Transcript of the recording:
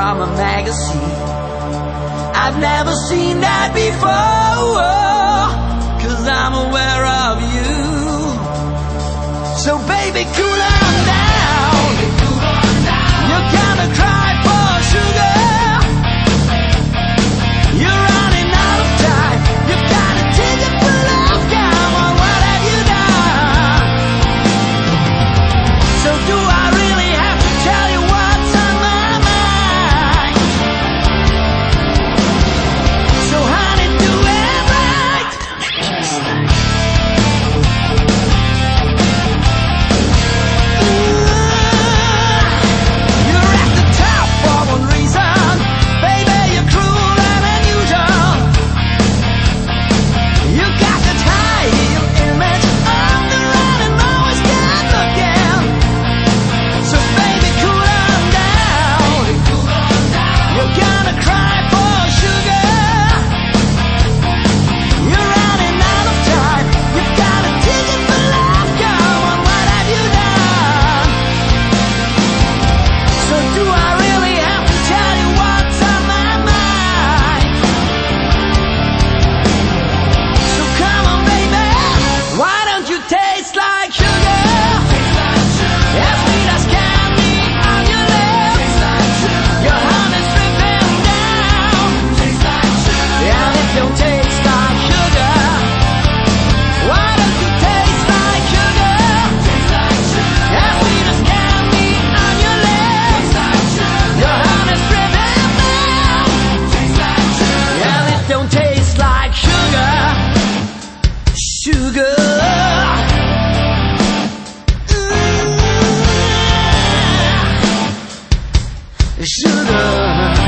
from a magazine. I've never seen that before, 'cause I'm aware of you. So baby, cool on down. You're gonna cry for sugar. You're running out of time. You've got a ticket full of come on, what have you done? So do I really have to tell you what's on my mind? So honey, do it right. You're at the top for one reason. Baby, you're cruel and unusual. You got that high heel image on the run and always good looking. So baby, cool on down. You're gonna cry for sugar. You're running out of time. You've got a ticket for love. Come on, what have you done? So do I really have to tell you what's on my mind? So come on, baby, why don't you taste like sugar? As sweet as candy on your lips. Your honey's dripping down. And it don't taste like sugar. Why don't you taste like sugar? As sweet as candy on your lips. Your honey's dripping down. And it don't taste like sugar. Sugar. Sugar.